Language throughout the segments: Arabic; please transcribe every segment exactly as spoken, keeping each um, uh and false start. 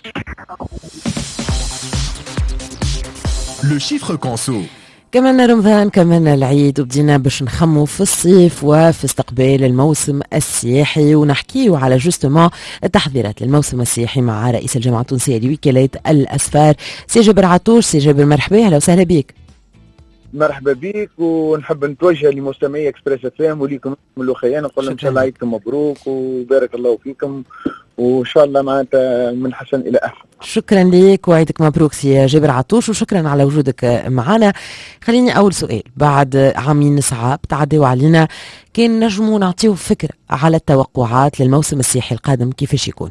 Le chiffre conso. كمان رمضان كمان العيد وبدينا باش نخمو في الصيف وفي استقبال الموسم السياحي ونحكيو على جوستومون التحضيرات للموسم السياحي مع رئيس الجامعة التونسية لوكالات الأسفار سي جابر عطوش. سي جابر مرحبا، اهلا وسهلا بك. مرحبا بك، ونحب نتوجه لمستمعي اكسبريس اف ام وليكم الاخيان نقول لهم ان شاء الله عيدكم مبروك وبارك الله فيكم، وان شاء الله معناتها من حسن الى احسن. شكرا لك وعيدك مبروك سي جابر عطوش، وشكرا على وجودك معنا. خليني اول سؤال، بعد عامين صعاب تعدوا علينا، كان نجموا نعطيو فكره على التوقعات للموسم السياحي القادم كيفاش يكون؟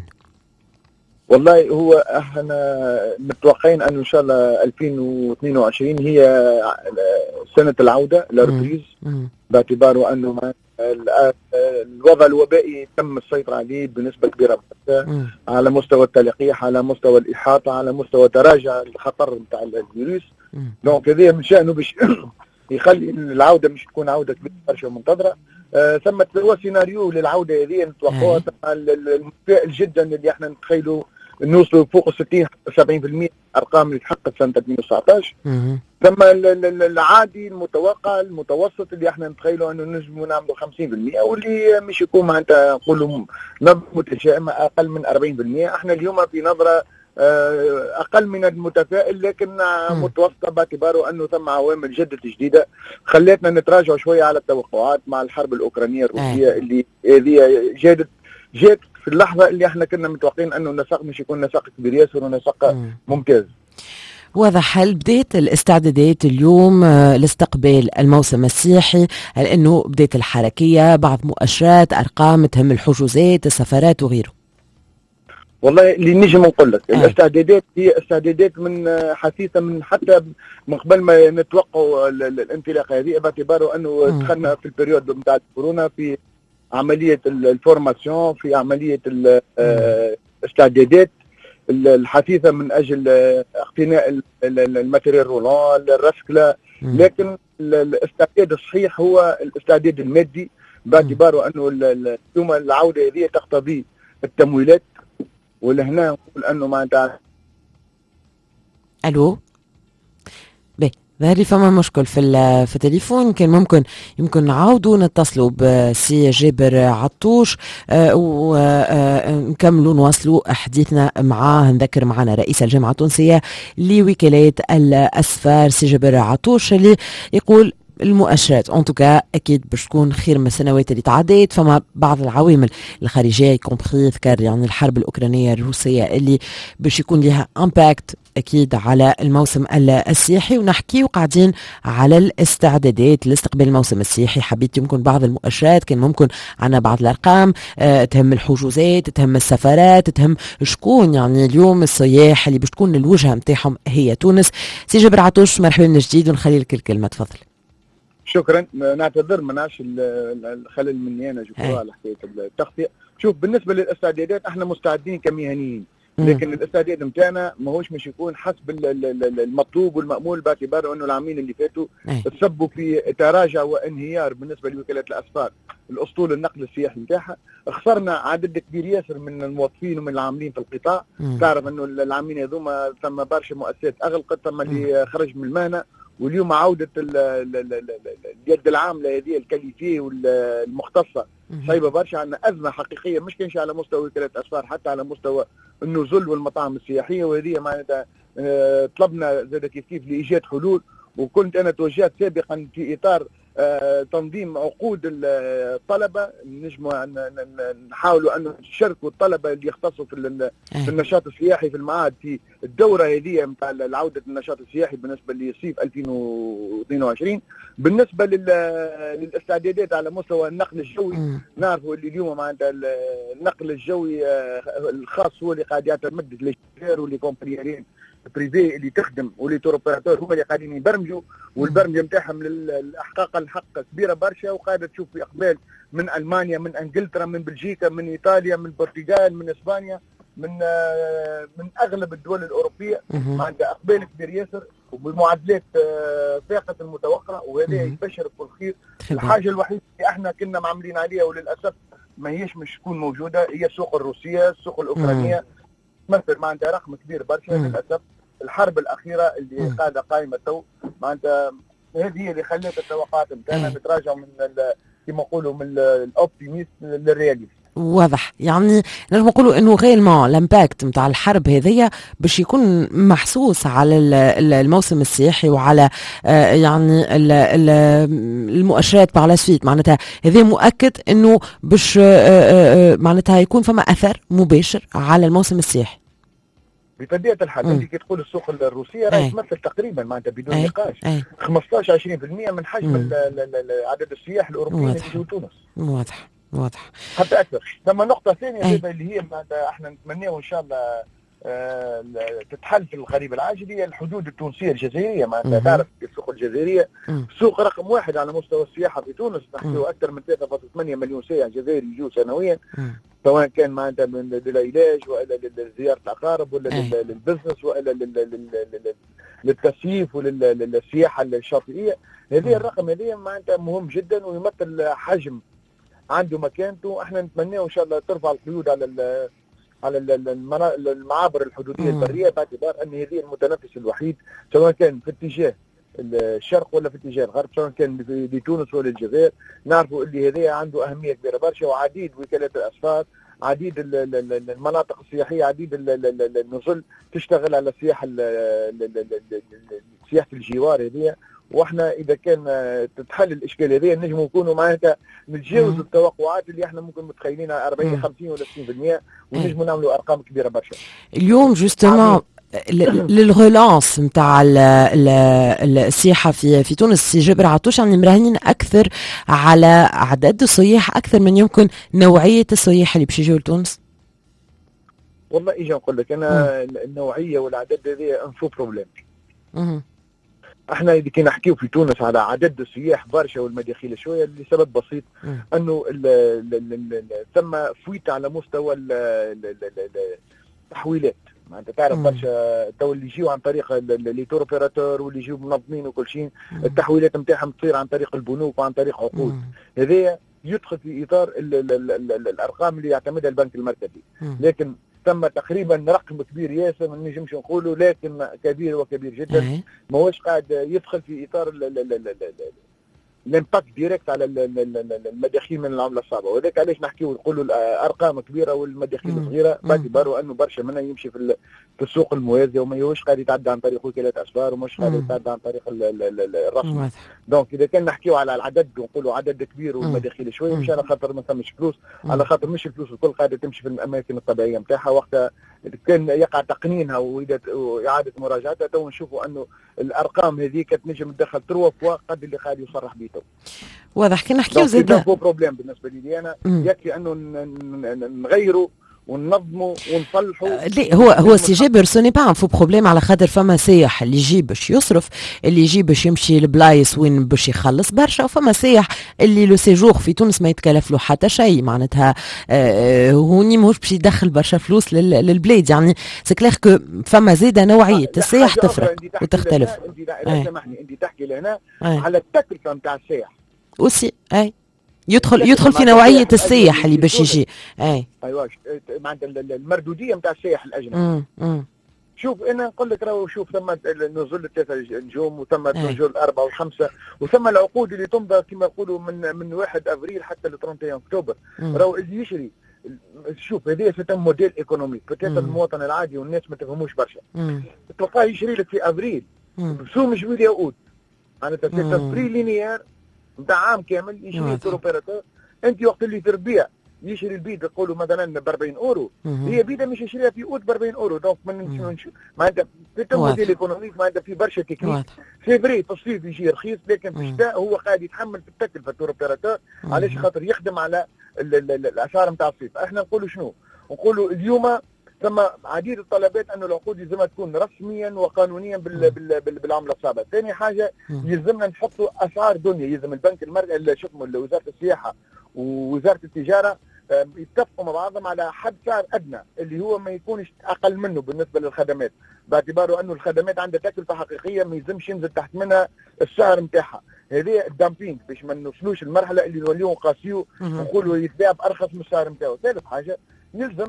والله هو احنا متوقعين انه ان شاء الله ألفين واثنين وعشرين هي سنه العوده للريز، باعتباره انه الوضع الوبائي تم السيطره عليه بنسبه كبيره على مستوى التلقيح، على مستوى الاحاطه، على مستوى تراجع الخطر نتاع الفيروس. دونك هذا من شانه باش يخلي العوده مش تكون عوده كبيره برشا منتظره. آه ثم هو سيناريو للعوده هذه نتوقعوها المتفائل جدا اللي احنا نتخيلوا نوصلوا فوق ستين حتى سبعين بالمئة ارقام اللي تحققت سنه ألفين وتسعطاش. ثم العادي المتوقع المتوسط اللي احنا نتخيلوا انه نجموا نعملوا خمسين بالمئة، واللي مش يكون معناتها نقولوا نظره متشائمه اقل من أربعين بالمئة. احنا اليوم في نظره اقل من المتفائل لكن متوسطه، باعتباره انه ثم عوامل جدة جديده خلتنا نتراجع شويه على التوقعات مع الحرب الاوكرانيه الروسيه اللي هذه جادت جات في اللحظه اللي احنا كنا متوقعين انه النسق مش يكون نسق كبير ياسر ونسق ممتاز. واضح. هل بداية الاستعدادات اليوم لاستقبال الموسم السياحي؟ هل انه بداية الحركية، بعض مؤشرات ارقام تهم الحجوزات السفرات وغيره؟ والله اللي نجم نقول لك آه. الاستعدادات هي استعدادات من حثيثه من حتى من قبل ما نتوقعوا الانطلاقه هذه، باعتباره انه آه. دخلنا في البريود نتاع الكورونا في عمليه الفورماسيون، في عمليه الاستعدادات الحثيثه من اجل اقتناء الماتيريال رولون الرسكله، لكن الاستعداد الصحيح هو الاستعداد المادي، باعتباره انه اليوم العوده هذه تقتضي التمويلات. ولهنا نقول انه معناتها الو بي ظهر لي فما مشكل في في التليفون، كان ممكن يمكن نعاودوا نتصلوا بسي جابر عطوش آه ونكملوا نواصلوا حديثنا معاه. نذكر معنا رئيس الجامعة التونسية لوكالات الأسفار سي جابر عطوش اللي يقول المؤشرات ان توكا اكيد باش تكون خير من السنوات اللي تعديت. فما بعض العوامل الخارجيه كومبري ذكر يعني الحرب الاوكرانيه الروسيه اللي باش يكون لها امباكت اكيد على الموسم السياحي، ونحكي وقاعدين على الاستعدادات لاستقبال الموسم السياحي. حبيت يمكن بعض المؤشرات كان ممكن عنا بعض الارقام أه تهم الحجوزات، تهم السفرات، تهم شكون يعني اليوم السياح اللي باش تكون الوجهه نتاعهم هي تونس. سي جابر عطوش مرحبا من جديد، ونخلي لك الكلمه تفضل. شكرا. نعتذر مناش الخلل مني انا شكرا على حكايه التغطيه. شوف بالنسبه للاستعدادات احنا مستعدين كمهنيين، لكن الاستعداد نتاعنا ماهوش مش يكون حسب المطلوب والمامول، باعتباره انه العامين اللي فاتوا تسبوا في تراجع وانهيار بالنسبه لوكالات الاسفار الاسطول النقل السياحي نتاعها. خسرنا عدد كبير ياسر من الموظفين ومن العاملين في القطاع. مم. تعرف انه العامين هذوما ثم برشا مؤسسات اغلقت، ثم اللي خرج من المهنه، واليوم عودة اليد العاملة هذه الكاليفية والمختصة صعيبة برشا. عندنا أزمة حقيقية مش كانش على مستوى وكالات أسفار، حتى على مستوى النزل والمطاعم السياحية، وهذه معناتها اه طلبنا زاد كيف كيف لإيجاد حلول. وكنت أنا توجهت سابقا في إطار اه تنظيم عقود الطلبة، نجموا نحاولوا أن نشاركوا الطلبة اللي يختصوا في, في النشاط السياحي في المعاد في الدورة هذه متاع العودة النشاط السياحي بالنسبة لصيف ألفين واثنين وعشرين. بالنسبة للاستعدادات على مستوى النقل الجوي، نعرفوا اللي اليوم معناتها النقل الجوي الخاص هو اللي قاعد يعتمد للشفير واللي كومبانيين بريفي اللي تخدم واللي تور اوبيراتور هما اللي قاعدين يبرمجوا، والبرمجه نتاعهم للاحقاق الحق كبيره برشا، وقاعده تشوف في اقبال من المانيا، من انجلترا، من بلجيكا، من ايطاليا، من البرتغال، من اسبانيا، من من اغلب الدول الاوروبيه. عندها اقبال كبير ياسر وبمعدلات فاقت المتوقع، وهذا يبشر بكل خير. الحاجه الوحيده اللي احنا كنا معملين عليها وللاسف ما هيش مش تكون موجوده هي السوق الروسيه، السوق الاوكرانيه. تمثل معناتها رقم كبير برشا. للاسف الحرب الاخيره اللي قاعده قائمه تو معناتها هذه هي اللي خلت التوقعات نتاعنا نتراجعوا من كما نقولوا من الاوبتيميست للرياليست. واضح، يعني نجم نقولوا انه غيرمون الامباكت نتاع الحرب هذيا باش يكون محسوس على الموسم السياحي وعلى يعني المؤشرات باغ لا سويت. معناتها هذا مؤكد انه باش معناتها يكون فما اثر مباشر على الموسم السياحي بطبيعه الحال. انت كي تقول السوق الروسيه راهي تمثل تقريبا معناتها بدون نقاش خمسطاش عشرين بالمئة من حجم عدد السياح الاوروبيين اللي يجوا تونس. واضح واضح حتى اكثر. ثم نقطه ثانيه اللي هي معناتها احنا نتمناو ان شاء الله آه تتحل في القريب العاجل هي الحدود التونسيه الجزائريه. معناتها تعرف السوق الجزائريه سوق رقم واحد على مستوى السياحه في تونس، نحكيو اكثر من ثلاثة فاصلة ثمانية مليون سائح جزائري يجوا سنويا، سواء كان معناتها من للعلاج والا لزياره الاقارب ولا للبزنس والا للتسييف وللسياحه الشاطئيه. هذه الرقم هذه معناتها مهم جدا ويمثل حجم عنده مكانته. احنا نتمناه ان شاء الله ترفع القيود على ال على المعابر الحدوديه البريه، باعتبار ان هذه المتنفس الوحيد سواء كان في اتجاه الشرق ولا في اتجاه الغرب، سواء كان لتونس ولا الجزائر. نعرفوا اللي هذا عنده اهميه كبيره برشا، وعديد وكالات الاسفار، عديد المناطق السياحيه، عديد النزل تشتغل على السياحه سياحه الجوار هذه. واحنا اذا كان تتحل الاشكال هذه نجموا نكونوا معناتها نتجاوزوا التوقعات اللي احنا ممكن متخيلينها أربعين خمسين ولا ستين بالمئة، ونجموا نعملوا ارقام كبيره برشا. اليوم جوستومون للغلانس نتاع السياحه في في تونس سي جابر عطوش، يعني مراهنين اكثر على عدد السياح اكثر من يمكن نوعيه السياح اللي باش يجوا لتونس. والله اجي نقول لك انا النوعيه والعدد هذه انفو بروبليم. احنا اذا كنا نحكيو في تونس على عدد السياح برشا والمداخيل شويه لسبب بسيط، انه ثم فويت على مستوى التحويلات. ما انت تعرف برشا تو اللي يجيو عن طريق لي تور اوبيراتور واللي يجيو منظمين وكل شيء، التحويلات نتاعهم تصير عن طريق البنوك وعن طريق عقود. هذايا يدخل في اطار ال ال ال ال الارقام اللي يعتمدها البنك المركزي، لكن ثم تقريبا رقم كبير ياسر ما نجمش نقولوا، لكن كبير وكبير جدا ماهوش قاعد يدخل في اطار الامباكت ديريكت على المداخيل من العمله الصعبه. وذلك علاش نحكيو نقولوا الارقام كبيره والمداخيل صغيره، باعتبار انه برشا منها يمشي في في السوق الموازيه وما يهوش قاعد يتعدى عن طريق وكالات اسفار ومش قاعد يتعدى عن طريق الرسم. دونك اذا كان نحكيو على العدد ونقولوا عدد كبير والمداخيل شويه، مش على خاطر ما ثمش فلوس، على خاطر مش الفلوس الكل قاعده تمشي في الاماكن الطبيعيه نتاعها. وقتها كان يقع تقنينها واعاده مراجعتها، تو نشوفوا انه الارقام هذيك تنجم تدخل تروا فوا قد اللي قاعد يصرح به تو. واضح. كي نحكيو زيد هو بروبليم بالنسبه لي انا، يكفي انه نغيروا وننظموا ونصلحوا. لا هو هو سي جابر سوني با فو بروبليم، على خاطر فما سايح اللي يجي باش يصرف، اللي يجي باش يمشي لبلايص وين باش يخلص برشا، وفما سايح اللي لو سيجور في تونس ما يتكلف له حتى شيء، معناتها آه هوني ماهوش باش يدخل برشا فلوس للبلاد. يعني سي كلير كو فما زيده نوعيه السايح تفرق وتختلف. انت لا سامحني، انت تحكي لهنا على التكلفه نتاع السايح اوسي. اي يدخل يدخل في نوعيه السياح اللي باش يجي. اي ايوا معناتها المردوديه نتاع السياح الاجنبي. شوف انا نقول لك راهو شوف ثم نزول الثلاثه نجوم وثم نزول الاربعه والخمسه، وثم العقود اللي تمضى كما يقولوا من من واحد افريل حتى ل ثلاثة وثلاثين اكتوبر. راهو اللي يشري، شوف هذه ستم موديل ايكونومي، بتاتا المواطن العادي والناس ما تفهموش برشا، تلقاه يشري لك في افريل بسوم جويليا اوت، معناتها تسري لينيير نتاع عام كامل يشري تور اوبيراتور. انت وقت اللي تربيع يشري البيض يقولوا مثلا ب أربعين اورو، هي بيضه مش يشريها في اوت ب أربعين اورو. دونك من معناتها في موديل ايكونوميك معناتها في برشا تكنيك. سي فري في الصيف يجي رخيص، لكن في الشتاء هو قاعد يتحمل في التكلفه التور اوبيراتور، علاش خاطر يخدم على الاسعار نتاع الصيف. احنا نقولوا شنو؟ نقولوا اليوم ثم عديد الطلبات انه العقود يلزمها تكون رسميا وقانونيا بال بال بال بالعمله الصعبه. ثاني حاجه يلزمنا نحطوا اسعار دنيا، يلزم البنك المركزي شوفوا وزاره السياحه ووزاره التجاره يتفقوا مع بعضهم على حد سعر ادنى اللي هو ما يكونش اقل منه بالنسبه للخدمات، باعتباره انه الخدمات عندها تكلفه حقيقيه ما يلزمش ينزل تحت منها السعر نتاعها. هذه الدامبينج باش ما نوصلوش المرحله اللي نوليو نقاسيو ونقولوا يتباع بارخص من السعر نتاعو. ثالث حاجه يلزم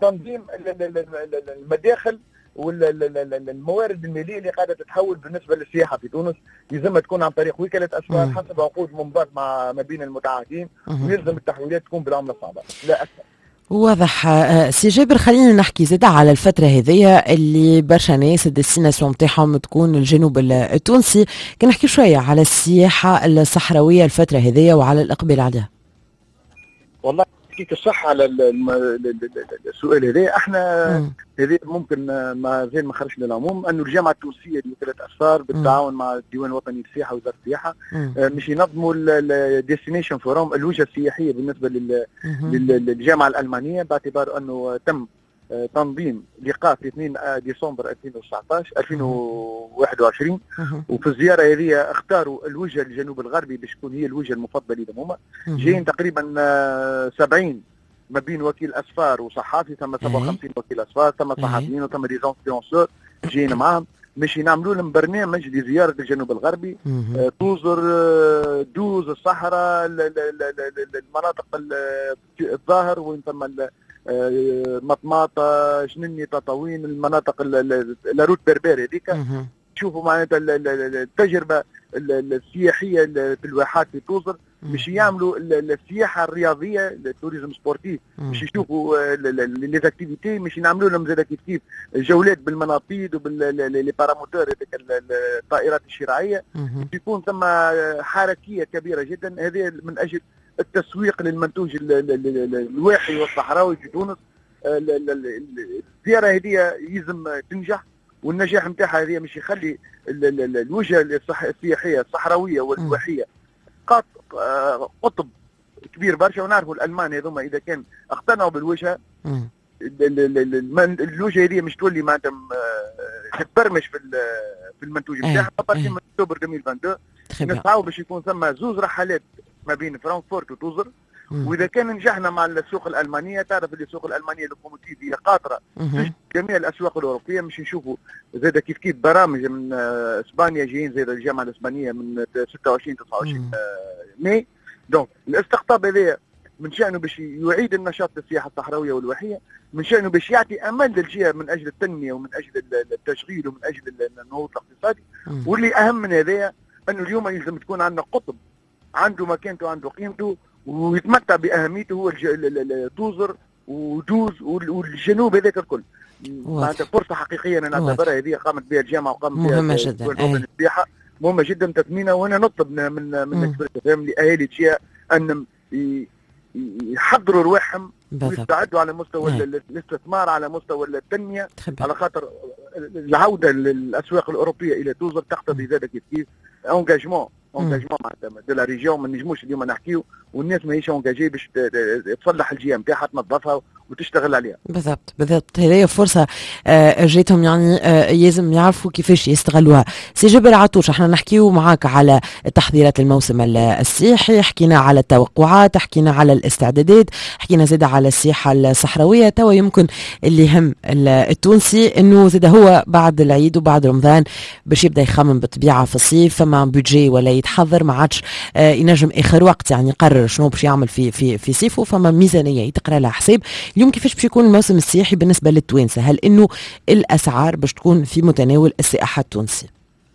تنظيم المداخل والموارد الماليه اللي قاعده تتحول بالنسبه للسياحه في تونس، يلزم تكون عن طريق وكاله اسفار حسب عقود منضبط مع ما بين المتعاقدين، ويلزم التحويلات تكون بالعمله الصعبه لا اكثر. واضح. سي جابر، خلينا نحكي زيادة على الفترة هذية اللي برشا ناس الديستيناسيون نتاعهم تكون الجنوب التونسي، كان نحكي شوية على السياحة الصحراوية الفترة هذية وعلى الإقبال عليها. والله يعطيك الصحة على السؤال هذا. احنا هذا ممكن ما زين ما خرج للعموم انه الجامعة التونسية لوكالة اسفار بالتعاون مع الديوان الوطني للسياحة ووزارة السياحة مش ينظموا الديستنيشن فوروم، الوجهة السياحية بالنسبة للجامعة الألمانية، باعتبار انه تم تنظيم لقاء في اثنين ديسمبر ألفين وتسعطاش ألفين وواحد وعشرين، وفي الزياره هذه اختاروا الوجهه الجنوب الغربي باش تكون هي الوجهه المفضله لهم هما. جايين تقريبا سبعين ما بين وكيل اسفار وصحافي، ثم سبعة وخمسين وكيل اسفار، ثم صحفيين وثم دي زونفلونسور جايين معاهم باش ينعملوا لهم برنامج لزياره الجنوب الغربي، توزر دوز الصحراء المناطق الظاهر وين ثم مطماطة جنني تطاوين المناطق لاروت بربر هذيك، تشوفوا معناتها التجربه السياحيه في الواحات في توزر، مش يعملوا السياحه الرياضيه التوريزم سبورتيف، مش يشوفوا لي زاكتيفيتي، مش نعملوا لهم زاد كيف كيف جولات بالمناطيد وباللي باراموتور هذيك الطائرات الشراعيه، يكون ثم حركيه كبيره جدا. هذه من اجل التسويق للمنتوج الواحي والصحراوي في تونس. الزياره هذه يلزم تنجح، والنجاح نتاعها هذه مش يخلي الوجهه السياحيه الصحراويه والواحيه قطب كبير برشا. ونعرفوا الالمان هذوما اذا كان اقتنعوا بالوجهه، الوجهه هذه مش تولي معناتها تتبرمج في في المنتوج نتاعها. بارتي من اكتوبر ألفين واثنين وعشرين نسعوا باش يكون ثم زوز رحلات ما بين فرانكفورت وتوزر، واذا كان نجحنا مع السوق الالمانيه، تعرف اللي السوق الالمانيه لوكوموتيف هي قاطره في جميع الاسواق الاوروبيه، مش نشوفوا زاد كيف كيف برامج من اسبانيا جايين زي الجامعه الاسبانيه من ستة وعشرين تسعة وعشرين ماي. دونك الاستقطاب هذا من شأنه باش يعيد النشاط للسياحه الصحراويه والواحيه، من شأنه باش يعطي امان للجهه من اجل التنميه ومن اجل التشغيل ومن اجل النهوض الاقتصادي. واللي اهم من هذايا انه اليوم يلزم تكون عندنا قطب عنده مكانته وعنده قيمته ويتمتع باهميته، هو توزر ودوز والجنوب هذاك الكل. معناتها فرصه حقيقيه انا نعتبرها هذه قامت بها الجامعه وقامت بها مهمه جدا السياحه، مهمه جدا تثمينها. وانا نطلب من من من لاهالي الجهه ان يحضروا رواحهم ويستعدوا على مستوى الاستثمار، على مستوى التنميه، على خاطر العوده للاسواق الاوروبيه الى توزر تقتضي ذلك كيف كيف انجاجمون انجاجمون معناتها دو لا ريجيون. ما نجموش اليوم نحكيو والناس ماهيش انجاجي باش تصلح الجهه نتاعها تنظفها وتشتغل عليها. بالضبط بالضبط، هذه فرصه جاتهم يعني لازم يعرفوا كيفاش يستغلوها. سي جابر عطوش، احنا نحكيو معاك على تحضيرات الموسم السياحي، حكينا على التوقعات، حكينا على الاستعدادات، حكينا زاد على السياحه الصحراويه. توا يمكن اللي يهم التونسي انه زاد هو بعد العيد وبعد رمضان باش يبدا يخمم بالطبيعه في الصيف، فما بودجي ولا يتحضر، ما عادش ينجم اخر وقت يعني يقرر شنو باش يعمل في في في صيفه، فما ميزانيه يتقرا لها حساب. اليوم كيفاش باش يكون الموسم السياحي بالنسبه للتوانسه؟ هل انه الاسعار باش تكون في متناول السائح التونسي؟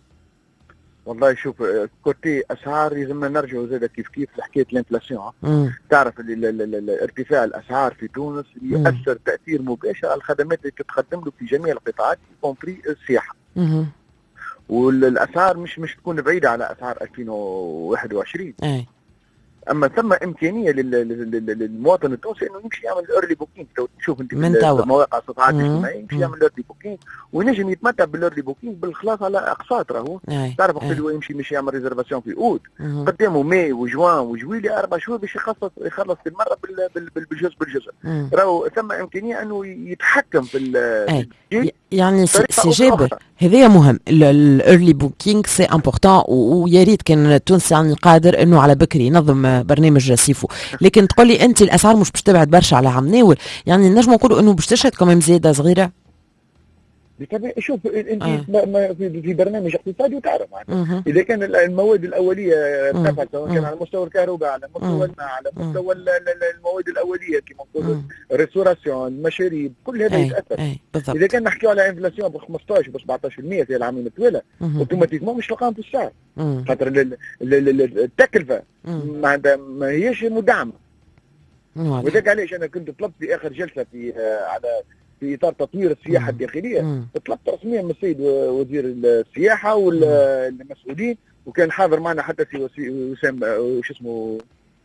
والله شوف، كوتي اسعار لازمنا نرجعوا زاد كيف كيف لحكايه الانفلاسيون. تعرف اللي ارتفاع الاسعار في تونس يؤثر تاثير مباشر على الخدمات اللي تتقدم له في جميع القطاعات كومبري السياحه. مم. والاسعار مش مش تكون بعيده على اسعار ألفين وواحد وعشرين. أي. اما ثم امكانيه للمواطن التونسي انه يمشي يعمل ايرلي بوكينج. تشوف انت في المواقع الصفحات الاجتماعيه يمشي يعمل ايرلي بوكينج وينجم يتمتع بالايرلي بوكينج بالخلاص على اقساط. راهو تعرف وقت اللي هو يمشي مش يعمل ريزرفاسيون في اوت قدامه ماي وجوان وجويلي اربع شهور باش يخلص يخلص في المره بالجزء بالجزء. راهو ثم امكانيه انه يتحكم في يعني سي جابر هذايا مهم. الايرلي بوكينج سي امبورطون، ويا ريت كان التونسي يعني قادر انه على بكري ينظم برنامج سيفو. لكن تقول لي انت الاسعار مش باش تبعد برشا على عم ناول، يعني نجموا نقولوا انه باش تشهد كمان زياده صغيره؟ بالطبع. شوف انت آه. ما في برنامج اقتصادي وتعرف معناتها اذا كان المواد الاوليه ارتفعت سواء كان على مستوى الكهرباء على مستوى الماء على مستوى المواد الاوليه كما نقولوا ريستوراسيون مشاريب كل هذا يتاثر. اذا كان نحكيو على انفلاسيون ب خمسطاش ب سبعطاش بالمئة في العامين الطويله اوتوماتيكمون مش تلقاهم في السعر خاطر التكلفه ما هيش مدعمه. وذاك علاش انا كنت طلبت في اخر جلسه في على في اطار تطوير السياحه الداخليه طلبت رسميا من السيد وزير السياحه والمسؤولين وكان حاضر معنا حتى في وسام وش اسمه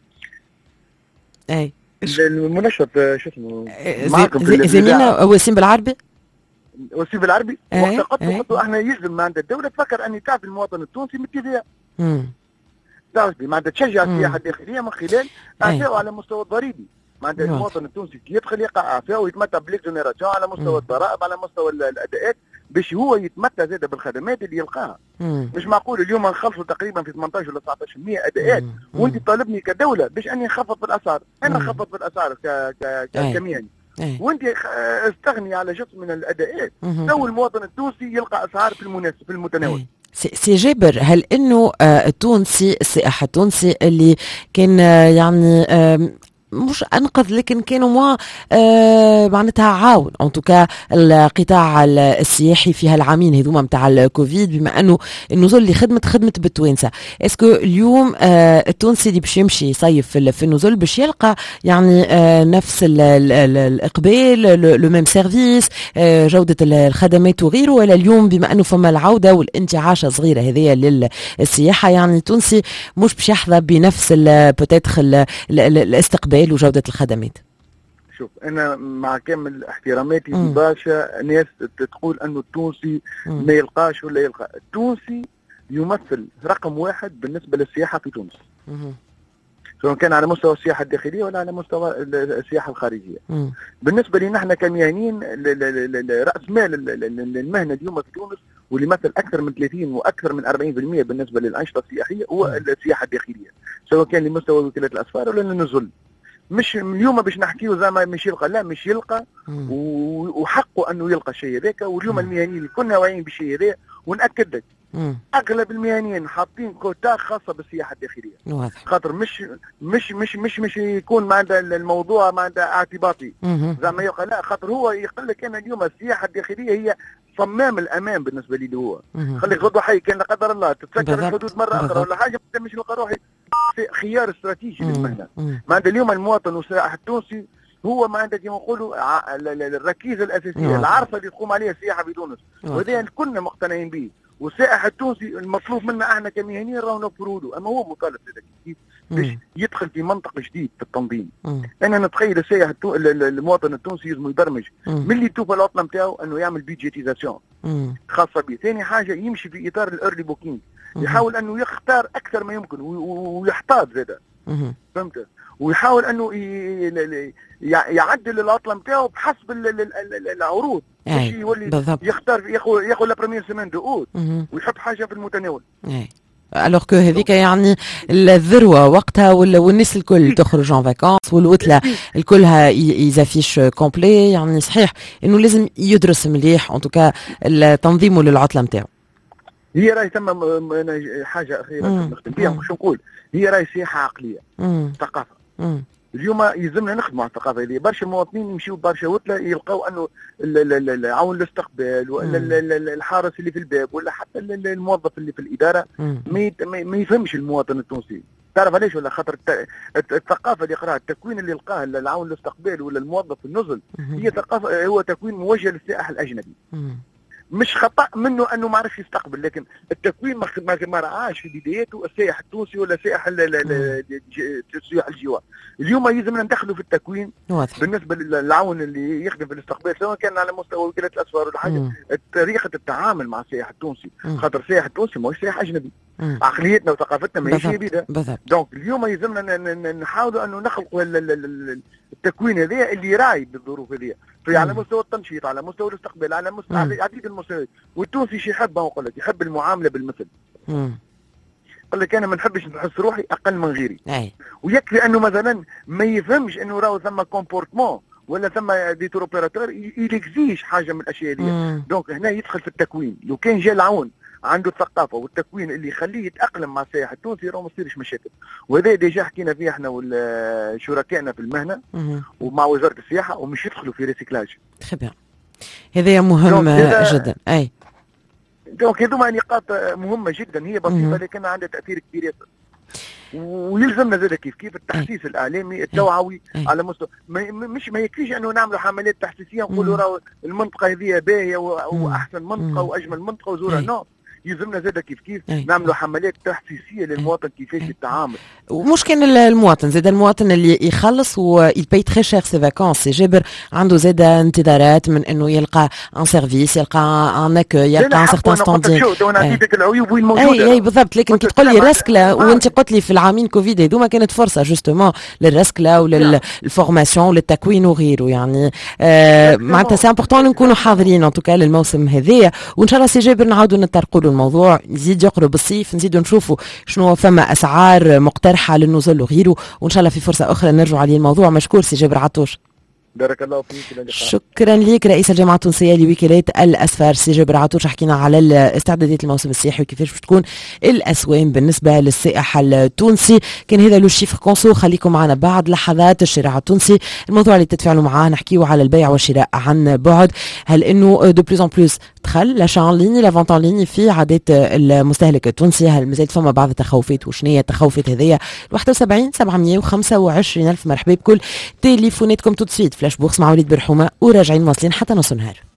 اي المنشط شو اسمه معكم زميلنا وسيم بالعربي وسيم بالعربي وقت قلت له احنا يلزم عند الدوله تفكر اني تعرف المواطن التونسي من التيفيا تعرف معناتها تشجع السياحه الداخليه من خلال اعفائه على المستوى الضريبي. معناتها المواطن التونسي كي يدخل يلقى اعفاء ويتمتع بالاكزونيراسيون على مستوى الضرائب على مستوى الاداءات باش هو يتمتع زاده بالخدمات اللي يلقاها. مش معقول اليوم نخلصوا تقريبا في ثمانطاش ولا تسعطاش بالمئة اداءات وانت طالبني كدوله باش اني نخفض في الاسعار. انا نخفض في الاسعار كمهني وانت استغني على جزء من الاداءات تو المواطن التونسي يلقى اسعار في المناسب في المتناول. سي جابر، هل انه التونسي السائح التونسي اللي كان يعني مش انقذ لكن كانوا موا آه معناتها عاون ان توكا القطاع السياحي في هالعامين هذوما نتاع الكوفيد بما انه النزول اللي خدمت خدمت بالتوانسه. اسكو اليوم آه التونسي اللي باش يمشي يصيف في النزول باش يلقى يعني آه نفس ال ال ال الاقبال لو ميم سيرفيس آه جوده الخدمات وغيره، ولا اليوم بما انه فما العوده والانتعاشه صغيره هذيا للسياحه يعني التونسي مش باش يحظى بنفس بوتيتخ الاستقبال وجودة الخدمات؟ شوف أنا مع كامل احتراماتي برشا ناس تقول أنه التونسي مم. ما يلقاش ولا يلقى. التونسي يمثل رقم واحد بالنسبة للسياحة في تونس مم. سواء كان على مستوى السياحة الداخلية ولا على مستوى السياحة الخارجية. مم. بالنسبة لنا احنا كمهنيين رأس مال المهنة اليوم في تونس واللي يمثل أكثر من ثلاثين وأكثر من أربعين بالمئة بالنسبة للأنشطة السياحية هو مم. السياحة الداخلية سواء كان لمستوى وكالات الأسفار ولا النزل. مش اليوم باش نحكيو زي ما مش يلقى لا مش يلقى وحقه انه يلقى الشيء هذاك. واليوم المهنيين كنا واعيين بالشيء هذا ونأكد لك اغلب المهنيين حاطين كوتا خاصه بالسياحه الداخليه خاطر مش مش مش مش مش يكون ما عندها الموضوع ما عندها اعتباطي زي ما يلقى لا خاطر هو يقول لك انا اليوم السياحه الداخليه هي صمام الامان بالنسبه لي هو. خلي غدوه حي كان لا قدر الله تتسكر الحدود مره اخرى ولا حاجه مش نلقى روحي خيار استراتيجي للمهنه. ما عند اليوم المواطن والسائح التونسي هو ما عندك كما نقولوا الركيزه الاساسيه العرصه اللي تقوم عليها السياحه في تونس وهذا كلنا مقتنعين به. والسائح التونسي المطلوب منا احنا كمهنيين راهو نوفروا له اما هو مطالب كيف باش يدخل في منطق جديد في التنظيم. انا نتخيل السائح التو... المواطن التونسي لازم يبرمج ملي توفى العطله نتاعو انه يعمل بيدجيتيزاسيون خاصه به. ثاني حاجه يمشي في اطار الايرلي بوكينج يحاول انه يختار اكثر ما يمكن ويحتاط زاده فهمت ويحاول انه يعدل العطله نتاعو بحسب العروض باش يولي يختار ياخذ ياخذ لا بريمير سيمين دو اوت ويحط حاجه في المتناول. الوغ كو هذيك يعني الذروه وقتها والناس الكل تخرج اون فاكونس والوتله الكلها يزافيش كومبلي. يعني صحيح انه لازم يدرس مليح ان توكا التنظيم للعطله نتاعو. هي راهي ثم حاجه اخيره نختم بها باش نقول هي راهي سياحه عقليه ثقافه. اليوم يلزمنا نخدموا على الثقافه هذه. برشا مواطنين يمشيوا برشا وتله يلقاو انه عون الاستقبال ولا الحارس اللي في الباب ولا حتى الموظف اللي في الاداره ما يفهمش المواطن التونسي. تعرف علاش؟ ولا خاطر الثقافه اللي قراها التكوين اللي لقاه العون الاستقبال ولا الموظف في النزل هي ثقافه هو تكوين موجه للسائح الاجنبي. مش خطأ منه انه ما عرفش يستقبل لكن التكوين ما رعاش في بداياته السائح التونسي ولا سائح السياح الجوار. اليوم يلزمنا ندخلوا في التكوين واضح. بالنسبه للعون اللي يخدم في الاستقبال سواء كان على مستوى وكاله الاسفار ولا حاجه طريقه التعامل مع السائح التونسي خاطر السائح التونسي ماهوش سائح اجنبي. مم. عقليتنا وثقافتنا ماهيش بيدا. دونك اليوم يلزمنا نحاولوا انه نخلقوا التكوين هذا اللي يراعي بالظروف هذه في على مستوى التنشيط على مستوى الاستقبال على مستوى عديد المستويات. والتونسي شي يحب يقول لك يحب المعامله بالمثل. يقول لك انا ما نحبش نحس روحي اقل من غيري. أي. ويكفي انه مثلا ما يفهمش انه راهو ثم كومبورتمون ولا ثم دي تور اوبيراتور يليكزيج حاجه من الاشياء هذه. دونك هنا يدخل في التكوين، لو كان جا العون عنده الثقافه والتكوين اللي يخليه يتاقلم مع السائح التونسي راه ما يصيرش مشاكل. وهذا ديجا حكينا فيه احنا وشركائنا في المهنه ومع وزاره السياحه ومش يدخلوا في ريسيكلاج. تري بيان، هذا مهم جدا. اي دونك هذوما نقاط مهمه جدا، هي بسيطه لكن عندها تاثير كبير ياسر. ويلزمنا زاد كيف كيف التحسيس الاعلامي التوعوي أي. على مستوى مش ما يكفيش انه نعملوا حملات تحسيسيه ونقولوا راهو المنطقه هذه باهيه واحسن منطقه واجمل منطقه وزورها، نو يلزمنا زاد كيف كيف أي. نعملوا حملات تحسيسيه للمواطن كيفاش يتعامل. ومش كان المواطن زاد المواطن اللي يخلص ويبي تري شير سي فاكونس جابر عنده زاد انتظارات من انه يلقى ان سيرفيس، يلقى ان اكوي، يلقى ان سيغتان ستاندين. شو انا عطيتك العيوب وين موجوده. اي اي بالضبط، لكن كي تقول لي رسكله وانت قلت لي في العامين كوفيد هذوما كانت فرصه جوستومون للرسكله وللفورماسيون وللتكوين وغيره، يعني آه معناتها سي امبورطون نكونوا حاضرين ان توكا للموسم هذايا، وان شاء الله سي جابر نعاودوا نترقوا الموضوع يزيد يقرب الصيف، نزيدوا نشوفوا شنو فما اسعار مقترحه للنزول وغيره، وان شاء الله في فرصه اخرى نرجع عليه الموضوع. مشكور سي جابر عطوش. بارك الله فيك. شكرا لك رئيس الجامعه التونسيه لوكالات الاسفار سي جابر عطوش. حكينا على الاستعدادات الموسم السياحي وكيفاش باش تكون الاسوام بالنسبه للسائح التونسي. كان هذا لو شيفر كونسو، خليكم معنا بعد لحظات. الشارع التونسي الموضوع اللي تتفاعلوا معاه نحكيو على البيع والشراء عن بعد، هل انه دو بلوز ان بلوس دخل لاشا ان ليني لا فونت ان ليني في عادات المستهلك التونسي، هل مازال فما بعض التخوفات وشنو هي التخوفات هذيا؟ واحد وسبعين سبعمية وخمسة وعشرين ألف مرحبا بكل تليفوناتكم تو سويت. فلاش بوكس مع وليد برحومه وراجعين واصلين حتى نص النهار.